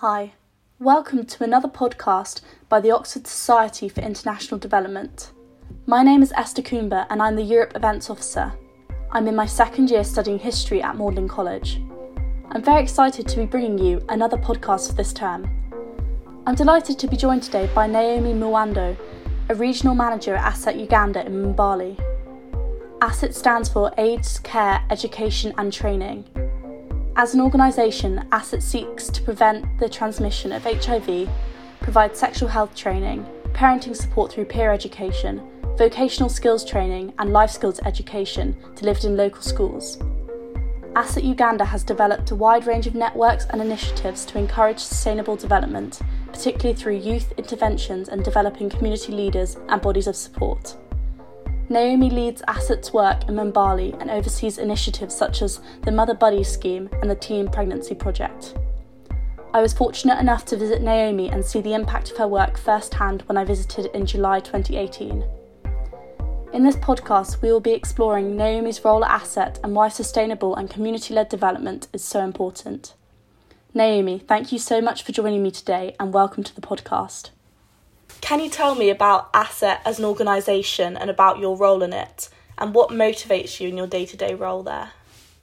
Hi, welcome to another podcast by the Oxford Society for International Development. My name is Esther Coomber and I'm the Europe Events Officer. I'm in my second year studying history at Magdalen College. I'm very excited to be bringing you another podcast for this term. I'm delighted to be joined today by Naomi Mwando, a regional manager at ASSET Uganda in Mbale. ASSET stands for AIDS, Care, Education and Training. As an organisation, ASSET seeks to prevent the transmission of HIV, provide sexual health training, parenting support through peer education, vocational skills training and life skills education delivered in local schools. ASSET Uganda has developed a wide range of networks and initiatives to encourage sustainable development, particularly through youth interventions and developing community leaders and bodies of support. Naomi leads ASSET's work in Mbale and oversees initiatives such as the Mother Buddies scheme and the Teen Pregnancy Project. I was fortunate enough to visit Naomi and see the impact of her work firsthand when I visited in July 2018. In this podcast, we will be exploring Naomi's role at ASSET and why sustainable and community-led development is so important. Naomi, thank you so much for joining me today and welcome to the podcast. Can you tell me about ASSET as an organisation and about your role in it, and what motivates you in your day-to-day role there?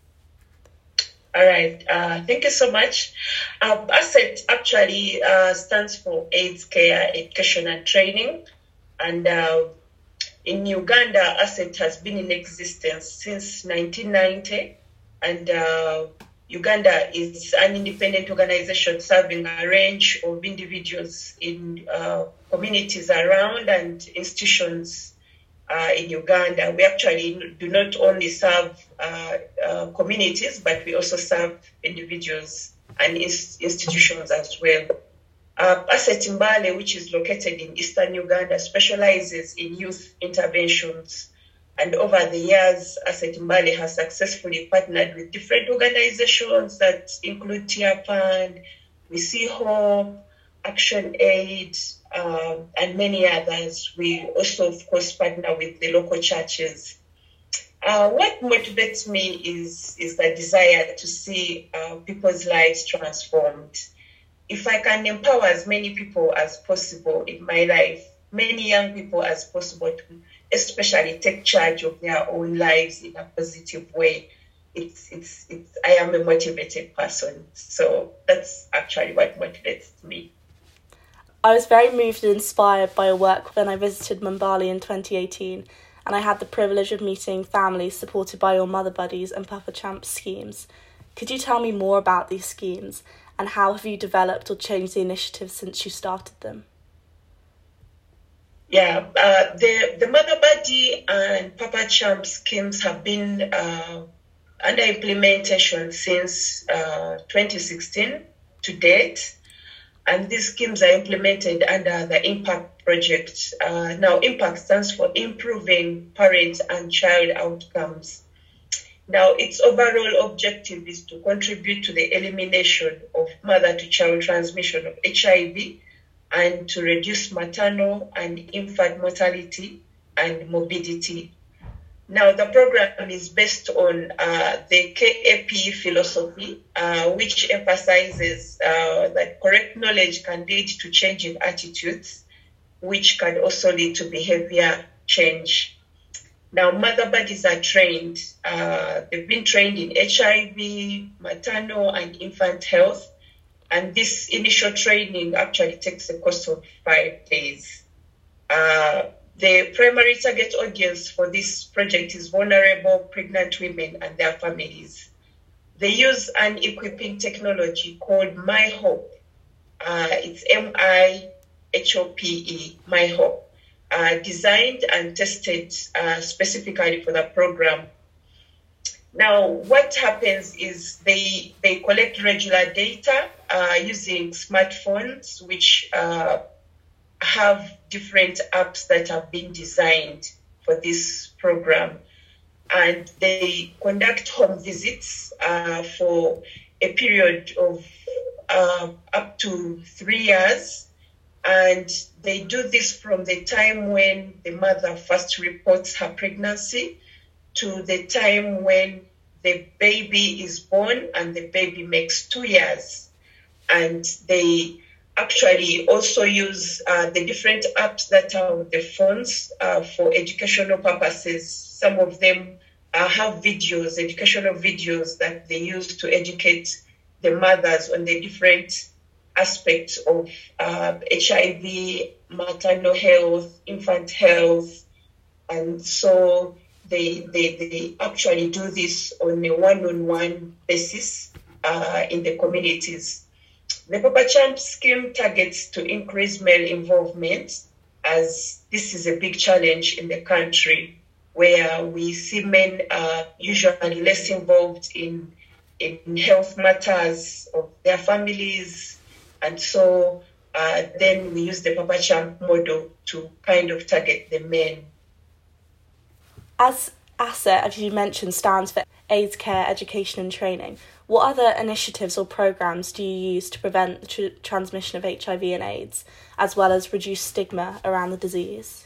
All right, thank you so much. ASSET actually stands for AIDS, Care, Education and Training. And in Uganda, ASSET has been in existence since 1990. And Uganda is an independent organization serving a range of individuals in communities around and institutions in Uganda. We actually do not only serve communities, but we also serve individuals and institutions as well. ASSET Mbale, which is located in eastern Uganda, specializes in youth interventions. And over the years, ASSET Mbale has successfully partnered with different organizations that include Tear Fund, We See Hope, Action Aid, and many others. We also, of course, partner with the local churches. What motivates me is the desire to see people's lives transformed. If I can empower as many people as possible in my life, many young people as possible to especially take charge of their own lives in a positive way. I am a motivated person. So that's actually what motivates me. I was very moved and inspired by your work when I visited Mbale in 2018, and I had the privilege of meeting families supported by your Mother Buddies and Papa Champs schemes. Could you tell me more about these schemes, and how have you developed or changed the initiatives since you started them? Yeah, the Mother Buddy and Papa Champ schemes have been under implementation since 2016 to date. And these schemes are implemented under the IMPACT project. Now, IMPACT stands for Improving Parent and Child Outcomes. Now, its overall objective is to contribute to the elimination of mother-to-child transmission of HIV and to reduce maternal and infant mortality and morbidity. Now, the program is based on the KAP philosophy, which emphasizes that correct knowledge can lead to changing attitudes, which can also lead to behavior change. Now, Mother Buddies are trained. They've been trained in HIV, maternal and infant health. And this initial training actually takes a course of 5 days. The primary target audience for this project is vulnerable pregnant women and their families. They use an equipping technology called MyHope. It's MIHOPE, MyHope, designed and tested specifically for the program. Now, what happens is they collect regular data using smartphones, which have different apps that have been designed for this program. And they conduct home visits for a period of up to 3 years. And they do this from the time when the mother first reports her pregnancy to the time when the baby is born and the baby makes 2 years. and they actually also use the different apps that are on the phones for educational purposes. Some of them have videos, educational videos that they use to educate the mothers on the different aspects of HIV, maternal health, infant health. And so they actually do this on a one-on-one basis in the communities. The Papa Champ scheme targets to increase male involvement, as this is a big challenge in the country, where we see men usually less involved in health matters of their families. And so then we use the Papa Champ model to kind of target the men. As ASSET, as you mentioned, stands for AIDS Care, Education and Training, what other initiatives or programmes do you use to prevent the transmission of HIV and AIDS, as well as reduce stigma around the disease?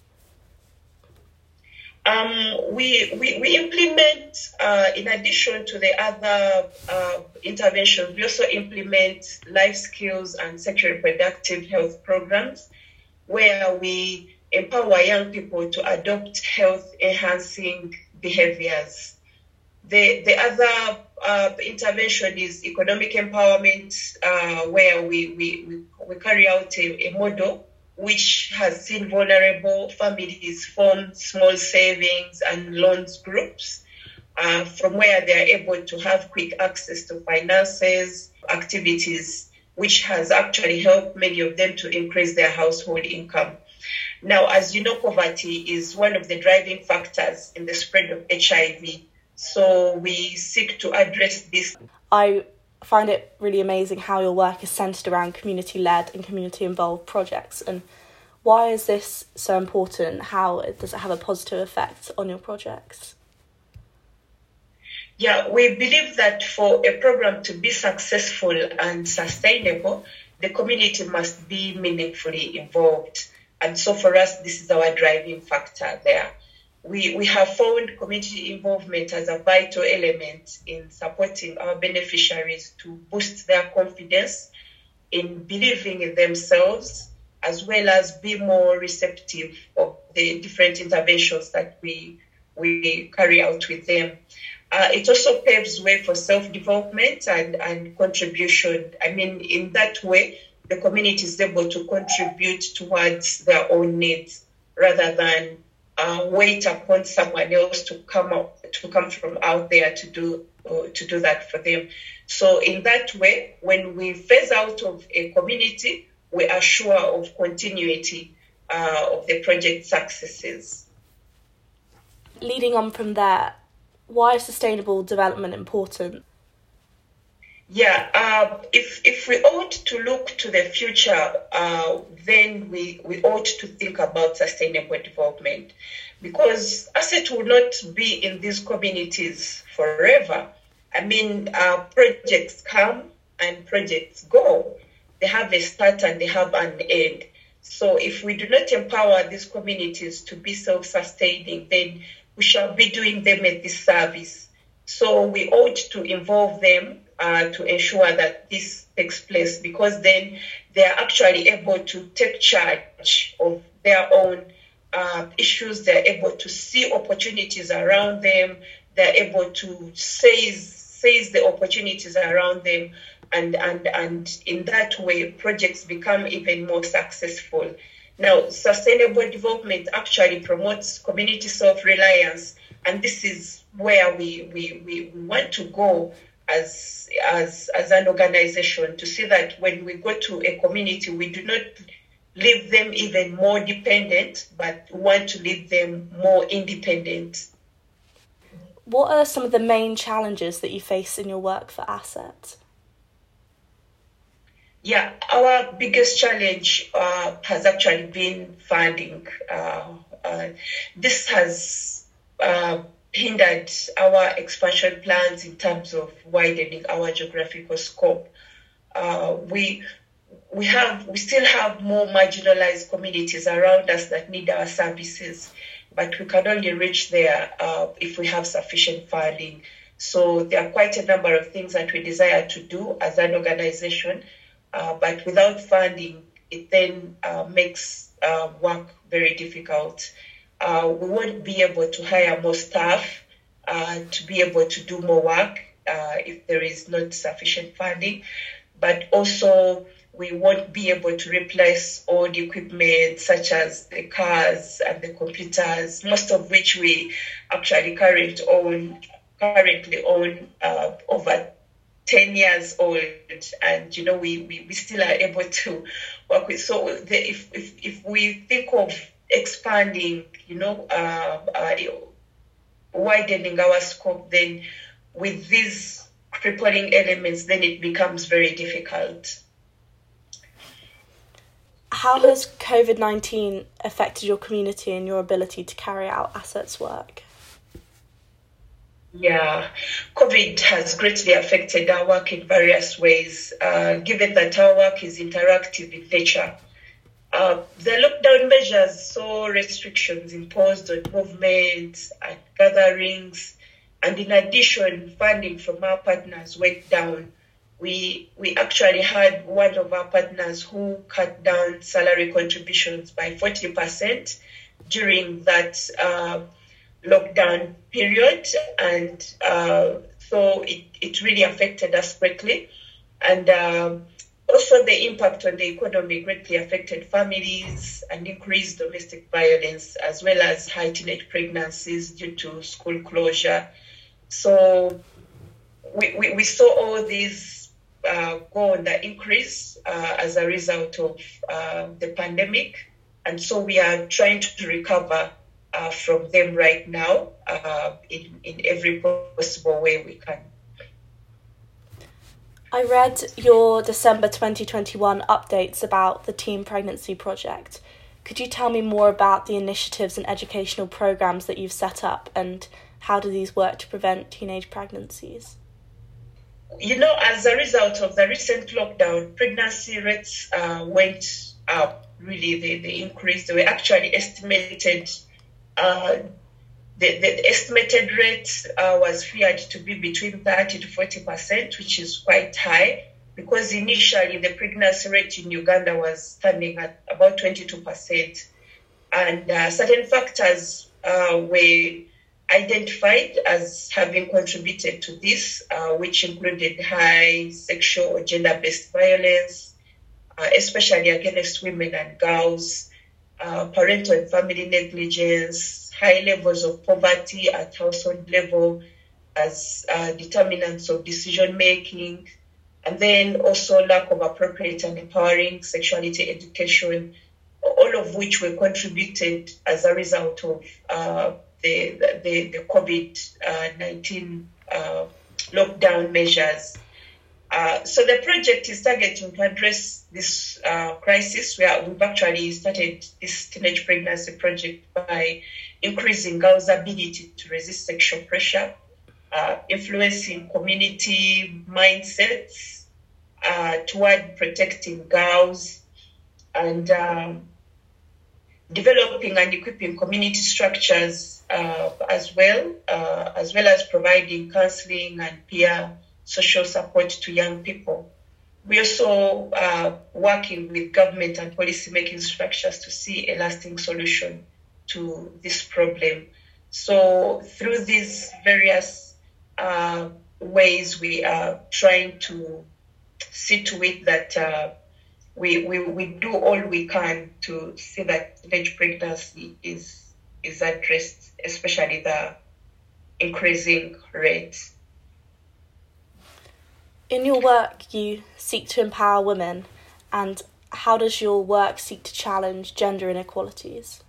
We implement, in addition to the other interventions, we also implement life skills and sexual reproductive health programs, where we empower young people to adopt health-enhancing behaviors. The other intervention is economic empowerment, where we carry out a model which has seen vulnerable families form small savings and loans groups, from where they are able to have quick access to finances, activities, which has actually helped many of them to increase their household income. Now, as you know, poverty is one of the driving factors in the spread of HIV. So we seek to address this. I find it really amazing how your work is centred around community-led and community-involved projects. And why is this so important? How does it have a positive effect on your projects? Yeah, we believe that for a program to be successful and sustainable, the community must be meaningfully involved. And so for us, this is our driving factor there. We have found community involvement as a vital element in supporting our beneficiaries to boost their confidence in believing in themselves, as well as be more receptive of the different interventions that we carry out with them. It also paves way for self-development and contribution. I mean, in that way, the community is able to contribute towards their own needs rather than wait upon someone else to come from out there to do that for them. So in that way, when we phase out of a community, we are sure of continuity of the project successes. Leading on from there, why is sustainable development important? Yeah, if we ought to look to the future, then we ought to think about sustainable development, because ASSET will not be in these communities forever. I mean, projects come and projects go. They have a start and they have an end. So if we do not empower these communities to be self-sustaining, then we shall be doing them a disservice. So we ought to involve them to ensure that this takes place, because then they are actually able to take charge of their own issues. They're able to see opportunities around them. They're able to seize the opportunities around them. And in that way, projects become even more successful. Now, sustainable development actually promotes community self-reliance, and this is where we want to go as an organization, to see that when we go to a community, we do not leave them even more dependent, but want to leave them more independent. What are some of the main challenges that you face in your work for ASSET? Yeah, our biggest challenge has actually been funding. This has hindered our expansion plans in terms of widening our geographical scope. We still have more marginalized communities around us that need our services, but we can only reach there if we have sufficient funding. So there are quite a number of things that we desire to do as an organization, but without funding, it then makes work very difficult. We won't be able to hire more staff to be able to do more work if there is not sufficient funding, but also we won't be able to replace all the equipment such as the cars and the computers, most of which we actually currently own over 10 years old, and we still are able to work with. So if we think of expanding, widening our scope, then with these crippling elements, then it becomes very difficult. How has COVID-19 affected your community and your ability to carry out assets work? Yeah, COVID has greatly affected our work in various ways, given that our work is interactive in nature. The lockdown measures saw restrictions imposed on movement and gatherings, and in addition, funding from our partners went down. We actually had one of our partners who cut down salary contributions by 40% during that lockdown period, and so it really affected us greatly. And also the impact on the economy greatly affected families and increased domestic violence, as well as high teenage pregnancies due to school closure. So we saw all these go on the increase as a result of the pandemic, and so we are trying to recover from them right now in every possible way we can. I read your December 2021 updates about the Teen Pregnancy Project. Could you tell me more about the initiatives and educational programs that you've set up, and how do these work to prevent teenage pregnancies? As a result of the recent lockdown, pregnancy rates went up. Really, they increased. They were actually estimated. The estimated rate was feared to be between 30 to 40%, which is quite high, because initially the pregnancy rate in Uganda was standing at about 22%. And certain factors were identified as having contributed to this, which included high sexual or gender-based violence, especially against women and girls, parental and family negligence, high levels of poverty at household level as determinants of decision-making, and then also lack of appropriate and empowering sexuality education, all of which were contributed as a result of the COVID-19 lockdown measures. So the project is targeting to address this crisis. We've actually started this teenage pregnancy project by increasing girls' ability to resist sexual pressure, influencing community mindsets toward protecting girls, and developing and equipping community structures as well as providing counseling and peer social support to young people. We also working with government and policy-making structures to see a lasting solution to this problem. So through these various ways, we are trying to see to it that we do all we can to see that teenage pregnancy is addressed, especially the increasing rates. In your work, you seek to empower women, and how does your work seek to challenge gender inequalities?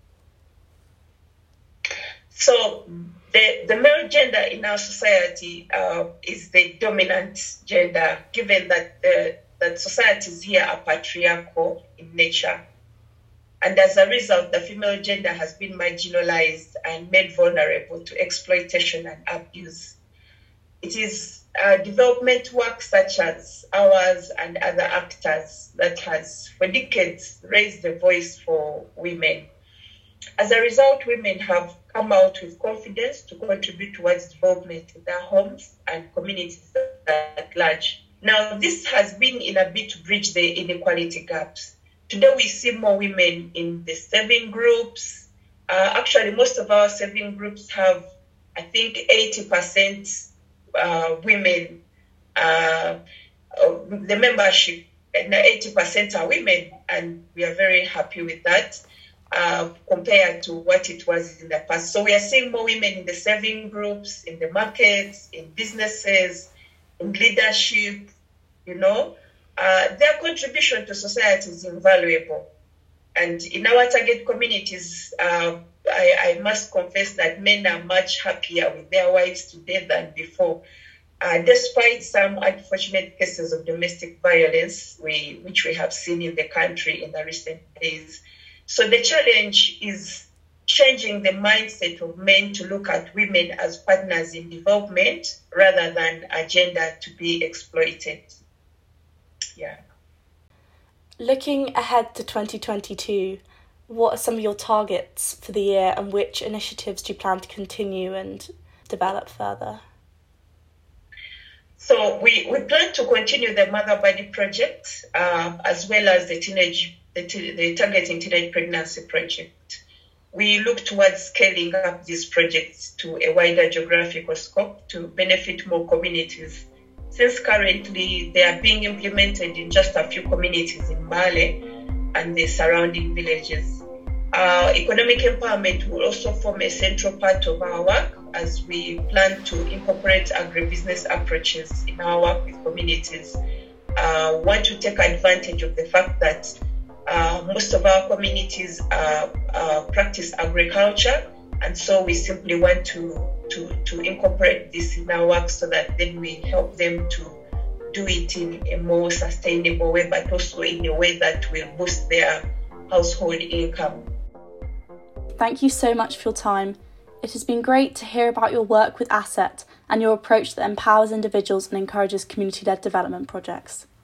So the male gender in our society is the dominant gender, given that that societies here are patriarchal in nature. And as a result, the female gender has been marginalized and made vulnerable to exploitation and abuse. It is development work such as ours and other actors that has for decades raised the voice for women. As a result, women have come out with confidence to contribute towards development in their homes and communities at large. Now, this has been in a bit to bridge the inequality gaps. Today, we see more women in the saving groups. Actually, most of our saving groups have, I think, 80% women. The membership, and 80% are women, and we are very happy with that compared to what it was in the past. So we are seeing more women in the saving groups, in the markets, in businesses, in leadership. Their contribution to society is invaluable. And in our target communities, I must confess that men are much happier with their wives today than before, despite some unfortunate cases of domestic violence, which we have seen in the country in the recent days. So the challenge is changing the mindset of men to look at women as partners in development rather than a gender to be exploited. Yeah. Looking ahead to 2022, what are some of your targets for the year and which initiatives do you plan to continue and develop further? So we plan to continue the Mother Body Project as well as the Targeting Teenage Pregnancy Project. We look towards scaling up these projects to a wider geographical scope to benefit more communities, since currently they are being implemented in just a few communities in Male and the surrounding villages. Economic empowerment will also form a central part of our work as we plan to incorporate agribusiness approaches in our work with communities. Want to take advantage of the fact that most of our communities practice agriculture, and so we simply want to incorporate this in our work so that then we help them to do it in a more sustainable way, but also in a way that will boost their household income. Thank you so much for your time. It has been great to hear about your work with Asset and your approach that empowers individuals and encourages community-led development projects.